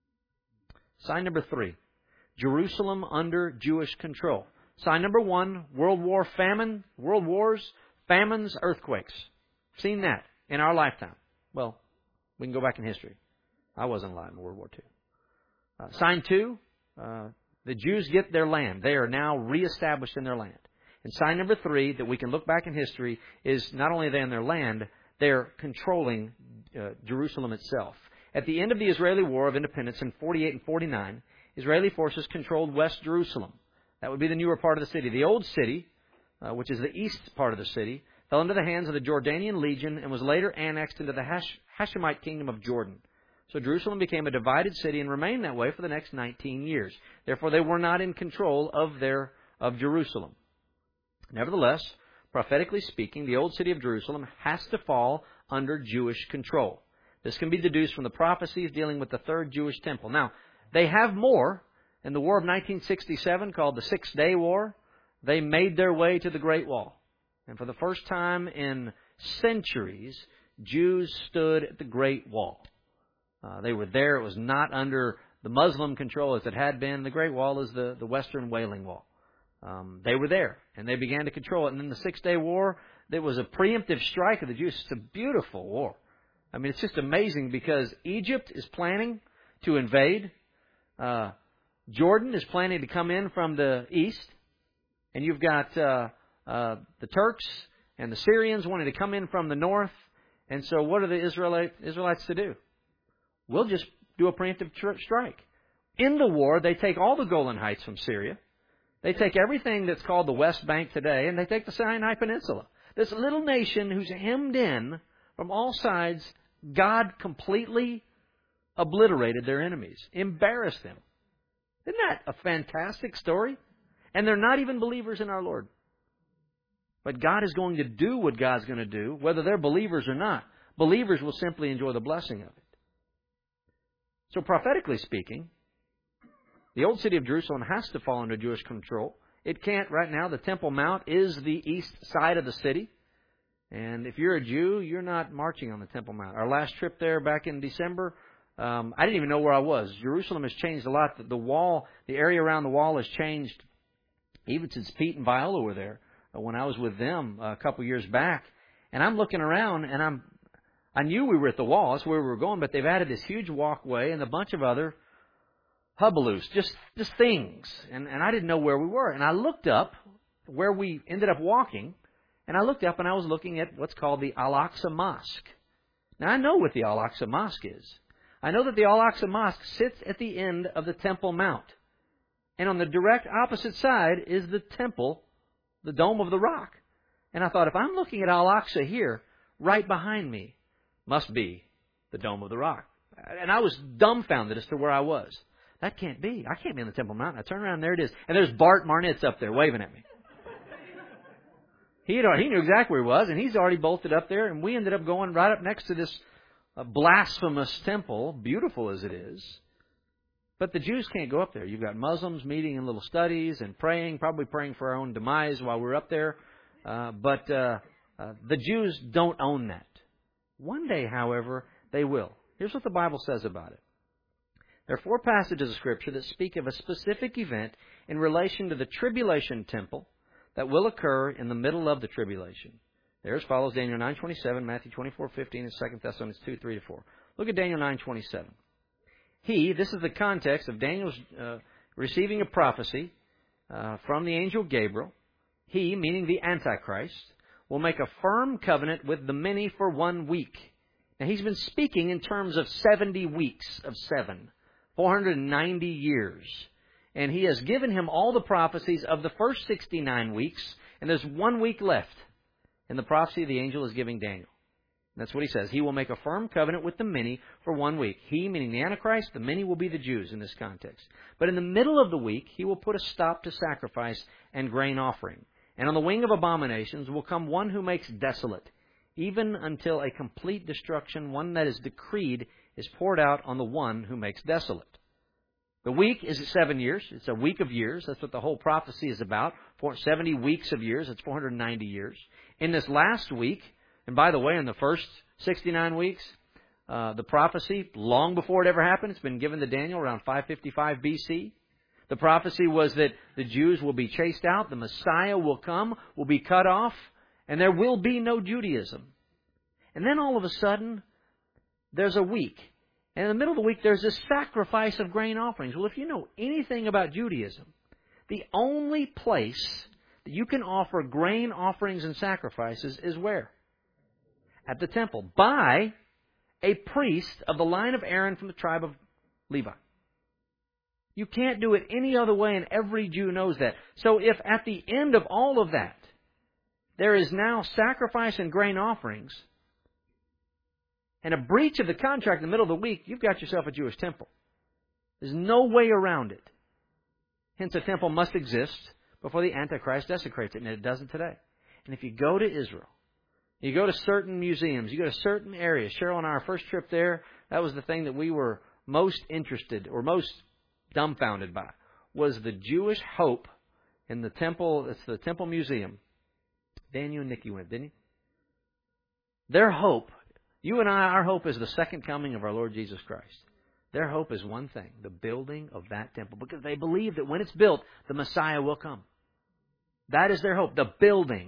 Sign number 3, Jerusalem under Jewish control. Sign number 1, World War famine, world wars, famines, earthquakes. Seen that in our lifetime. Well, we can go back in history. I wasn't alive in World War II. Sign 2, the Jews get their land. They are now reestablished in their land. And sign number 3, that we can look back in history, is not only are they in their land, they're controlling Jerusalem itself. At the end of the Israeli War of Independence in 48 and 49, Israeli forces controlled West Jerusalem. That would be the newer part of the city. The old city, which is the east part of the city, fell into the hands of the Jordanian Legion and was later annexed into the Hashemite kingdom of Jordan. So Jerusalem became a divided city and remained that way for the next 19 years. Therefore, they were not in control of Jerusalem. Nevertheless, prophetically speaking, the old city of Jerusalem has to fall under Jewish control. This can be deduced from the prophecies dealing with the third Jewish temple. Now, they have more. In the War of 1967, called the Six-Day War, they made their way to the Great Wall. And for the first time in centuries, Jews stood at the Great Wall. They were there. It was not under the Muslim control as it had been. The Great Wall is the Western Wailing Wall. They were there, and they began to control it. And in the Six-Day War, there was a preemptive strike of the Jews. It's a beautiful war. I mean, it's just amazing because Egypt is planning to invade. Jordan is planning to come in from the east. And you've got the Turks and the Syrians wanting to come in from the north. And so what are the Israelites to do? We'll just do a preemptive strike. In the war, they take all the Golan Heights from Syria. They take everything that's called the West Bank today, and they take the Sinai Peninsula. This little nation who's hemmed in from all sides, God completely obliterated their enemies, embarrassed them. Isn't that a fantastic story? And they're not even believers in our Lord. But God is going to do what God's going to do, whether they're believers or not. Believers will simply enjoy the blessing of it. So prophetically speaking, the old city of Jerusalem has to fall under Jewish control. It can't right now. The Temple Mount is the east side of the city. And if you're a Jew, you're not marching on the Temple Mount. Our last trip there back in December, I didn't even know where I was. Jerusalem has changed a lot. The wall, the area around the wall has changed even since Pete and Viola were there when I was with them a couple years back. And I'm looking around, and I knew we were at the wall. That's where we were going, but they've added this huge walkway and a bunch of other hubbaloos, just things. And I didn't know where we were. And I looked up where we ended up walking, and I looked up and I was looking at what's called the Al-Aqsa Mosque. Now, I know what the Al-Aqsa Mosque is. I know that the Al-Aqsa Mosque sits at the end of the Temple Mount. And on the direct opposite side is the temple, the Dome of the Rock. And I thought, if I'm looking at Al-Aqsa here, right behind me must be the Dome of the Rock. And I was dumbfounded as to where I was. That can't be. I can't be on the Temple Mount. I turn around, there it is. And there's Bart Marnitz up there waving at me. He knew exactly where he was, and he's already bolted up there. And we ended up going right up next to this blasphemous temple, beautiful as it is. But the Jews can't go up there. You've got Muslims meeting in little studies and praying, probably praying for our own demise while we're up there. But the Jews don't own that. One day, however, they will. Here's what the Bible says about it. There are 4 passages of Scripture that speak of a specific event in relation to the tribulation temple that will occur in the middle of the tribulation. There as follows: Daniel 9:27, Matthew 24:15, and 2 Thessalonians 2:3-4. Look at Daniel 9:27. This is the context of Daniel's receiving a prophecy from the angel Gabriel. He, meaning the Antichrist, will make a firm covenant with the many for 1 week. Now, he's been speaking in terms of 70 weeks of 7, 490 years. And he has given him all the prophecies of the first 69 weeks, and there's 1 week left in the prophecy the angel is giving Daniel. That's what he says. He will make a firm covenant with the many for 1 week. He, meaning the Antichrist, the many will be the Jews in this context. But in the middle of the week, he will put a stop to sacrifice and grain offering. And on the wing of abominations will come one who makes desolate, even until a complete destruction, one that is decreed, is poured out on the one who makes desolate. The week is 7 years. It's a week of years. That's what the whole prophecy is about. 70 weeks of years. It's 490 years. In this last week, and by the way, in the first 69 weeks, The prophecy, long before it ever happened, it's been given to Daniel around 555 BC. The prophecy was that the Jews will be chased out, the Messiah will come, will be cut off, and there will be no Judaism. And then all of a sudden, there's a week. And in the middle of the week, there's this sacrifice of grain offerings. Well, if you know anything about Judaism, the only place that you can offer grain offerings and sacrifices is where? At the temple. By a priest of the line of Aaron from the tribe of Levi. You can't do it any other way, and every Jew knows that. So if at the end of all of that, there is now sacrifice and grain offerings, and a breach of the contract in the middle of the week, you've got yourself a Jewish temple. There's no way around it. Hence, a temple must exist before the Antichrist desecrates it, and it doesn't today. And if you go to Israel, you go to certain museums, you go to certain areas. Cheryl and I, our first trip there, that was the thing that we were most interested or most dumbfounded by, was the Jewish hope in the temple. It's the Temple Museum. Dan, you and Nikki went, didn't you? Their hope, you and I, our hope is the second coming of our Lord Jesus Christ. Their hope is one thing, the building of that temple, because they believe that when it's built, the Messiah will come. That is their hope, the building.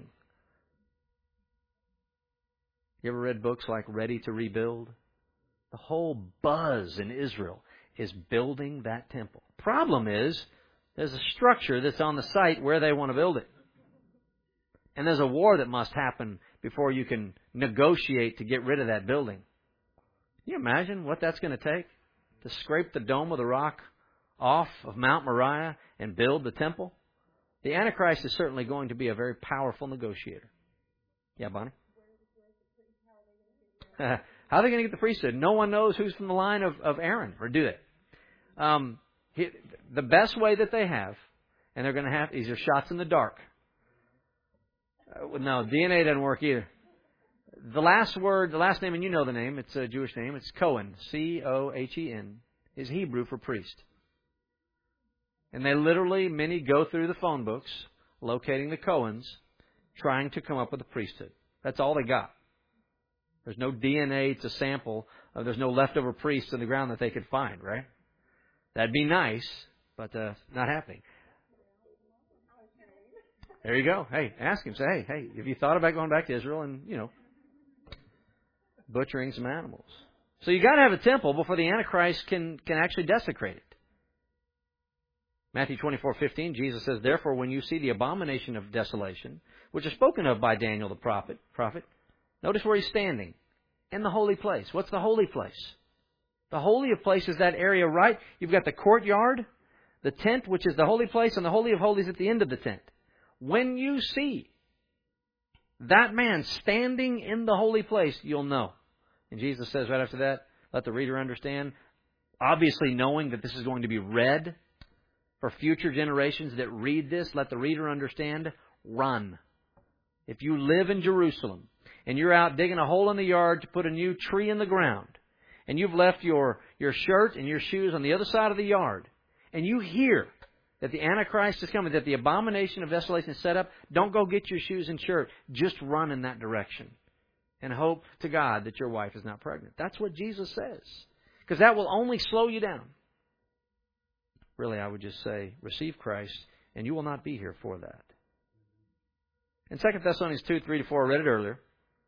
You ever read books like Ready to Rebuild? The whole buzz in Israel is building that temple. Problem is, there's a structure that's on the site where they want to build it. And there's a war that must happen before you can negotiate to get rid of that building. Can you imagine what that's going to take? To scrape the dome of the rock off of Mount Moriah and build the temple? The Antichrist is certainly going to be a very powerful negotiator. Yeah, Bonnie? How are they going to get the priesthood? No one knows who's from the line of Aaron, or do they? The best way that they have, and they're going to have, these are shots in the dark. No, DNA doesn't work either. The last word, the last name, and you know the name, it's a Jewish name, it's Cohen, C-O-H-E-N, is Hebrew for priest. And they literally, many go through the phone books, locating the Cohens, trying to come up with a priesthood. That's all they got. There's no DNA to sample. There's no leftover priests in the ground that they could find, right? That'd be nice, but not happening. There you go. Hey, ask him. Say, hey, have you thought about going back to Israel and, butchering some animals? So you got to have a temple before the Antichrist can actually desecrate it. Matthew 24:15, Jesus says, "Therefore, when you see the abomination of desolation, which is spoken of by Daniel the prophet, notice where he's standing. In the holy place. What's the holy place? The holy of place is that area, right? You've got the courtyard, the tent, which is the holy place, and the holy of holies at the end of the tent. When you see that man standing in the holy place, you'll know." And Jesus says right after that, let the reader understand. Obviously knowing that this is going to be read for future generations that read this, let the reader understand, run. If you live in Jerusalem, and you're out digging a hole in the yard to put a new tree in the ground, and you've left your shirt and your shoes on the other side of the yard, and you hear that the Antichrist is coming, that the abomination of desolation is set up, don't go get your shoes and shirt. Just run in that direction and hope to God that your wife is not pregnant. That's what Jesus says, because that will only slow you down. Really, I would just say, receive Christ, and you will not be here for that. In 2 Thessalonians 2:3-4, I read it earlier.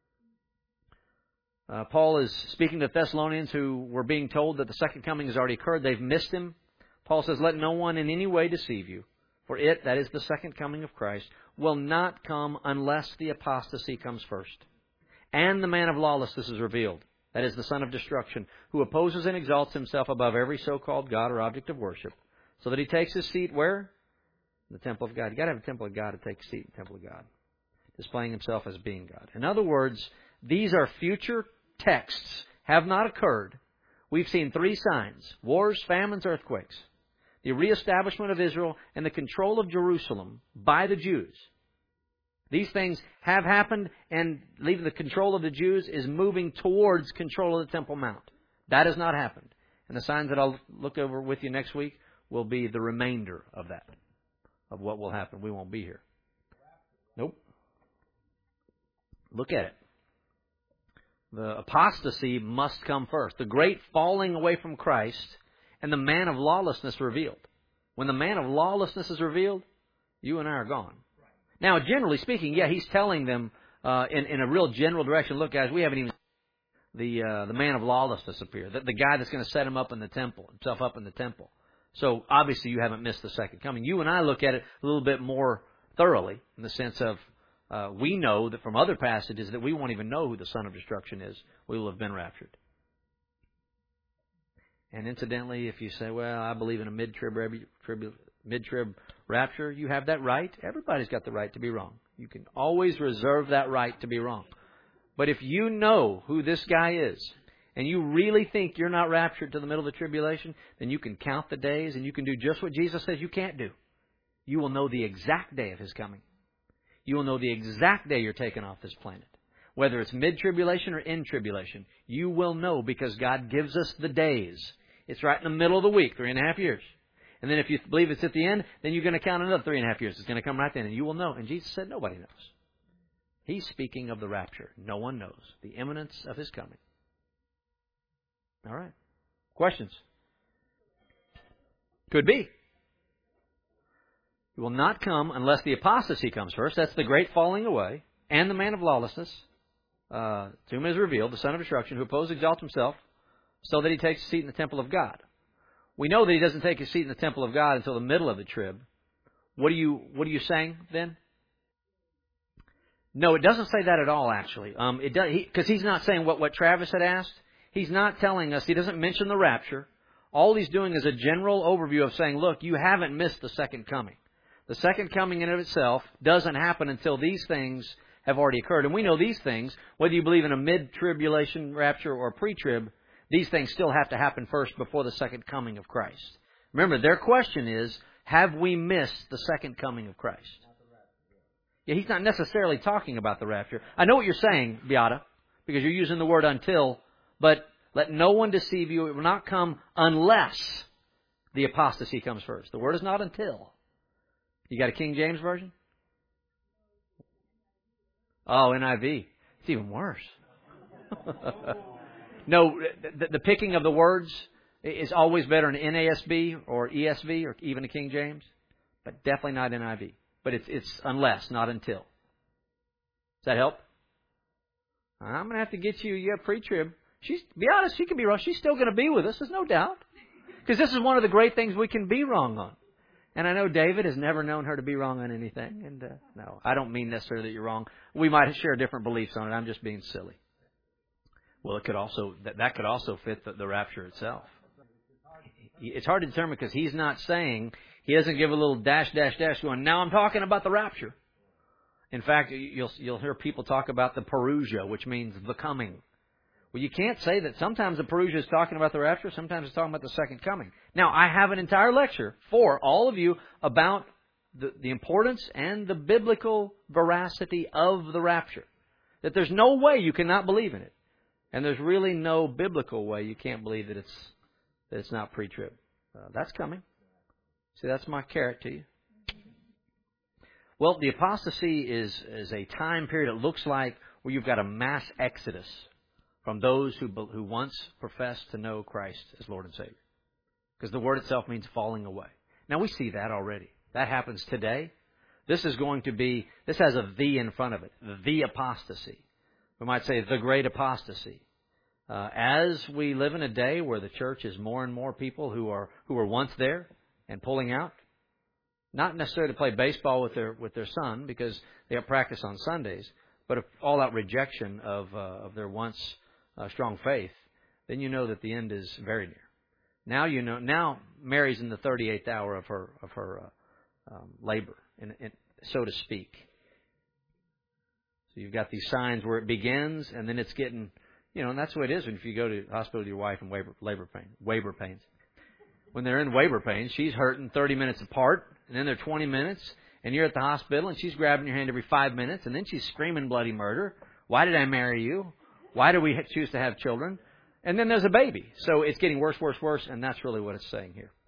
Paul is speaking to Thessalonians who were being told that the second coming has already occurred. They've missed him. Paul says, "Let no one in any way deceive you, for it," that is the second coming of Christ, "will not come unless the apostasy comes first. And the man of lawlessness is revealed, that is the son of destruction, who opposes and exalts himself above every so-called God or object of worship, so that he takes his seat where? In the temple of God." You've got to have a temple of God to take a seat in the temple of God, displaying himself as being God. In other words, these are future texts, have not occurred. We've seen three signs: wars, famines, earthquakes. The reestablishment of Israel and the control of Jerusalem by the Jews. These things have happened, and leaving the control of the Jews is moving towards control of the Temple Mount. That has not happened. And the signs that I'll look over with you next week will be the remainder of that, of what will happen. We won't be here. Nope. Look at it. The apostasy must come first. The great falling away from Christ and the man of lawlessness revealed. When the man of lawlessness is revealed, you and I are gone. Now, generally speaking, yeah, he's telling them in a real general direction, look, guys, we haven't even the man of lawlessness appear, the guy that's going to set himself up in the temple. So, obviously, you haven't missed the second coming. You and I look at it a little bit more thoroughly in the sense of we know that from other passages that we won't even know who the son of destruction is. We will have been raptured. And incidentally, if you say, well, I believe in a mid-trib rapture, you have that right. Everybody's got the right to be wrong. You can always reserve that right to be wrong. But if you know who this guy is, and you really think you're not raptured to the middle of the tribulation, then you can count the days and you can do just what Jesus says you can't do. You will know the exact day of His coming. You will know the exact day you're taken off this planet. Whether it's mid-tribulation or in tribulation, you will know because God gives us the days. It's right in the middle of the week, 3.5 years. And then if you believe it's at the end, then you're going to count another 3.5 years. It's going to come right then, and you will know. And Jesus said nobody knows. He's speaking of the rapture. No one knows the imminence of His coming. All right. Questions? Could be. He will not come unless the apostasy comes first. That's the great falling away. And the man of lawlessness, to whom is revealed, the son of destruction, who opposes, exalts himself, so that he takes a seat in the temple of God. We know that he doesn't take his seat in the temple of God until the middle of the trib. What are you saying then? No, it doesn't say that at all, actually. Because he's not saying what Travis had asked. He's not telling us. He doesn't mention the rapture. All he's doing is a general overview of saying, look, you haven't missed the second coming. The second coming in and of itself doesn't happen until these things have already occurred. And we know these things, whether you believe in a mid-tribulation rapture or a pre-trib, these things still have to happen first before the second coming of Christ. Remember, their question is, have we missed the second coming of Christ? Yeah, he's not necessarily talking about the rapture. I know what you're saying, Beata, because you're using the word until, but let no one deceive you. It will not come unless the apostasy comes first. The word is not until. You got a King James version? Oh, NIV. It's even worse. No, the picking of the words is always better in NASB or ESV or even the King James, but definitely not NIV. But it's unless, not until. Does that help? I'm going to have to get you a pre-trib. Be honest, she can be wrong. She's still going to be with us, there's no doubt. Because this is one of the great things we can be wrong on. And I know David has never known her to be wrong on anything. And no, I don't mean necessarily that you're wrong. We might share different beliefs on it. I'm just being silly. Well, it could also that could also fit the rapture itself. It's hard to determine because he's not saying, he doesn't give a little dash going, now I'm talking about the rapture. In fact, you'll hear people talk about the parousia, which means the coming. Well, you can't say that. Sometimes the parousia is talking about the rapture, sometimes it's talking about the second coming. Now, I have an entire lecture for all of you about the importance and the biblical veracity of the rapture. That there's no way you cannot believe in it. And there's really no biblical way you can't believe that it's not pre-trib. That's coming. See, that's my carrot to you. Well, the apostasy is a time period, it looks like, where you've got a mass exodus from those who once professed to know Christ as Lord and Savior. Because the word itself means falling away. Now, we see that already. That happens today. This has a "the" in front of it. The apostasy. We might say the great apostasy. As we live in a day where the church is more and more people who were once there and pulling out, not necessarily to play baseball with their son because they have practice on Sundays, but an all-out rejection of their once strong faith, then you know that the end is very near. Now Mary's in the 38th hour of her labor, so to speak. So you've got these signs where it begins, and then it's getting, and that's the way it is if you go to the hospital with your wife in labor pains. When they're in labor pains, she's hurting 30 minutes apart, and then they're 20 minutes, and you're at the hospital, and she's grabbing your hand every 5 minutes, and then she's screaming bloody murder. Why did I marry you? Why do we choose to have children? And then there's a baby. So it's getting worse, and that's really what it's saying here.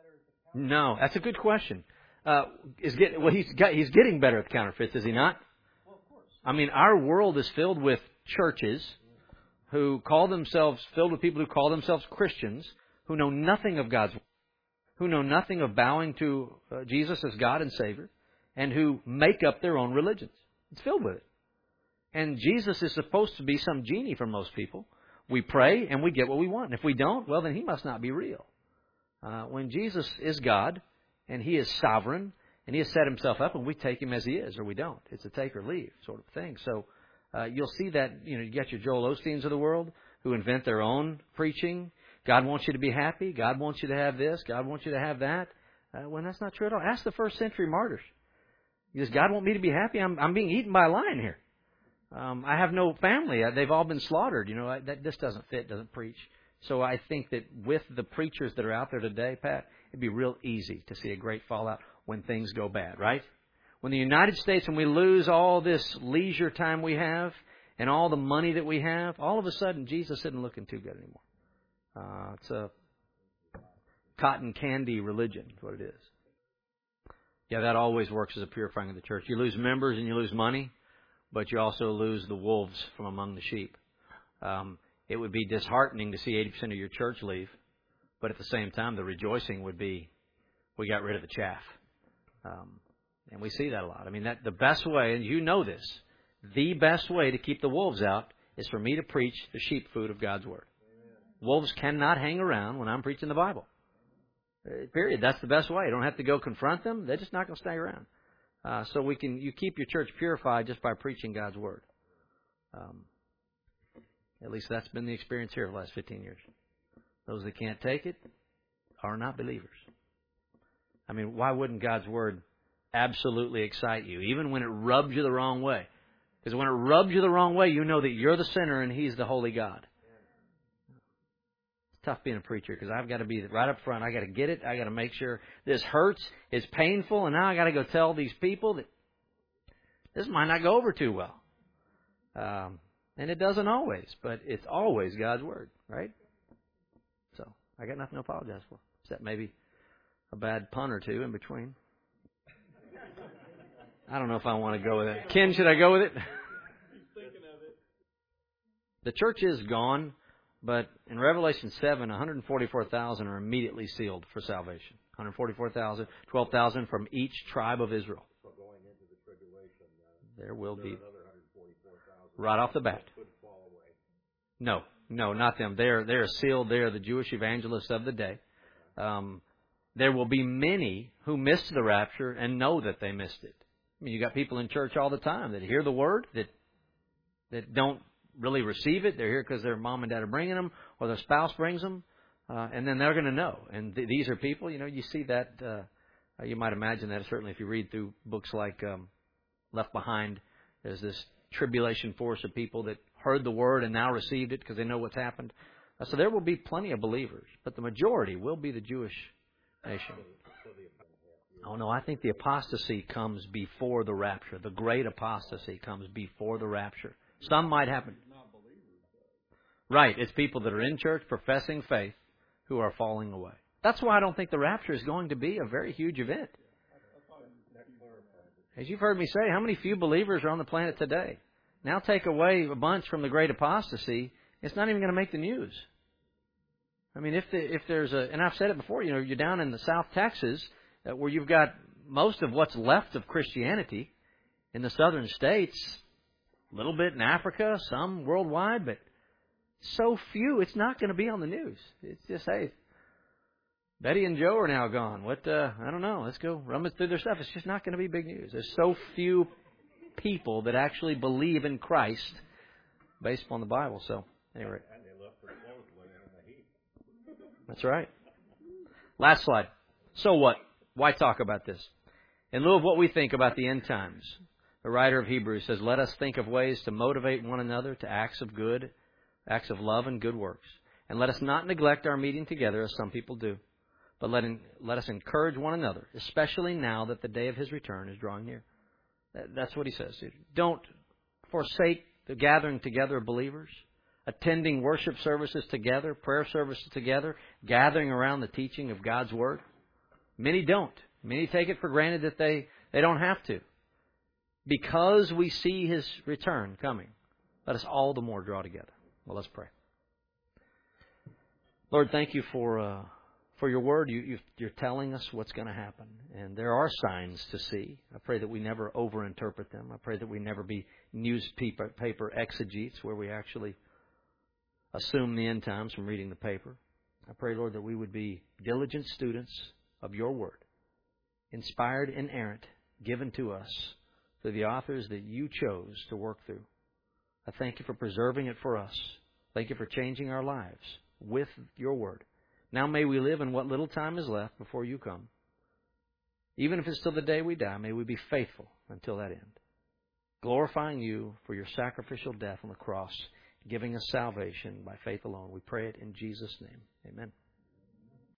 No, that's a good question. He's getting better at the counterfeits, is he not? I mean, our world is filled with churches who call themselves, filled with people who call themselves Christians, who know nothing of God's word, who know nothing of bowing to Jesus as God and Savior, and who make up their own religions. It's filled with it. And Jesus is supposed to be some genie for most people. We pray and we get what we want. And if we don't, well, then He must not be real. When Jesus is God and He is sovereign and He has set Himself up, and we take Him as He is or we don't. It's a take or leave sort of thing. So you'll see that, you get your Joel Osteens of the world who invent their own preaching. God wants you to be happy. God wants you to have this. God wants you to have that. When that's not true at all. Ask the first century martyrs. Does God want me to be happy? I'm being eaten by a lion here. I have no family. They've all been slaughtered. This doesn't fit, doesn't preach. So I think that with the preachers that are out there today, Pat, it'd be real easy to see a great fallout when things go bad, right? When the United States, when we lose all this leisure time we have and all the money that we have, all of a sudden Jesus isn't looking too good anymore. It's a cotton candy religion is what it is. Yeah, that always works as a purifying of the church. You lose members and you lose money, but you also lose the wolves from among the sheep. It would be disheartening to see 80% of your church leave, but at the same time, the rejoicing would be, we got rid of the chaff. And we see that a lot. I mean, that the best way, and you know this, the best way to keep the wolves out is for me to preach the sheep food of God's Word. Wolves cannot hang around when I'm preaching the Bible. Period. That's the best way. You don't have to go confront them. They're just not going to stay around. So you keep your church purified just by preaching God's Word. At least that's been the experience here for the last 15 years. Those that can't take it are not believers. I mean, why wouldn't God's Word absolutely excite you, even when it rubs you the wrong way? Because when it rubs you the wrong way, you know that you're the sinner and He's the holy God. It's tough being a preacher because I've got to be right up front. I've got to get it. I've got to make sure this hurts, it's painful, and now I've got to go tell these people that this might not go over too well. And it doesn't always, but it's always God's Word, right? So I got nothing to apologize for, except maybe a bad pun or two in between. I don't know if I want to go with it. Ken, should I go with it? The church is gone, but in Revelation 7, 144,000 are immediately sealed for salvation. 144,000, 12,000 from each tribe of Israel. So going into the tribulation, there will be right off the bat. No, not them. They're sealed. They're the Jewish evangelists of the day. There will be many who missed the rapture and know that they missed it. I mean, you got people in church all the time that hear the Word, that don't really receive it. They're here because their mom and dad are bringing them, or their spouse brings them, and then they're going to know. And these are people, you see that, you might imagine that certainly if you read through books like Left Behind, there's this tribulation force of people that heard the Word and now received it because they know what's happened. So there will be plenty of believers, but the majority will be the Jewish nation. Oh, no, I think the apostasy comes before the rapture. The great apostasy comes before the rapture. Some might happen. Right, it's people that are in church professing faith who are falling away. That's why I don't think the rapture is going to be a very huge event. As you've heard me say, how many few believers are on the planet today? Now take away a bunch from the great apostasy, it's not even going to make the news. I mean, if there's and I've said it before, you're down in the South Texas where you've got most of what's left of Christianity in the southern states, a little bit in Africa, some worldwide, but so few, it's not going to be on the news. It's just, hey, Betty and Joe are now gone. I don't know. Let's go rummage through their stuff. It's just not going to be big news. There's so few people that actually believe in Christ based upon the Bible. So, anyway. That's right. Last slide. So what? Why talk about this? In lieu of what we think about the end times, the writer of Hebrews says, let us think of ways to motivate one another to acts of good, acts of love and good works. And let us not neglect our meeting together as some people do, but let us encourage one another, especially now that the day of His return is drawing near. That's what he says. Don't forsake the gathering together of believers, attending worship services together, prayer services together, gathering around the teaching of God's Word. Many don't. Many take it for granted that they don't have to. Because we see His return coming, let us all the more draw together. Well, let's pray. Lord, thank you for your word. You're telling us what's going to happen. And there are signs to see. I pray that we never overinterpret them. I pray that we never be newspaper exegetes where we actually assume the end times from reading the paper. I pray, Lord, that we would be diligent students of your word, inspired, inerrant, given to us through the authors that you chose to work through. I thank you for preserving it for us. Thank you for changing our lives with your word. Now may we live in what little time is left before you come. Even if it's till the day we die, may we be faithful until that end, glorifying you for your sacrificial death on the cross, giving us salvation by faith alone. We pray it in Jesus' name. Amen.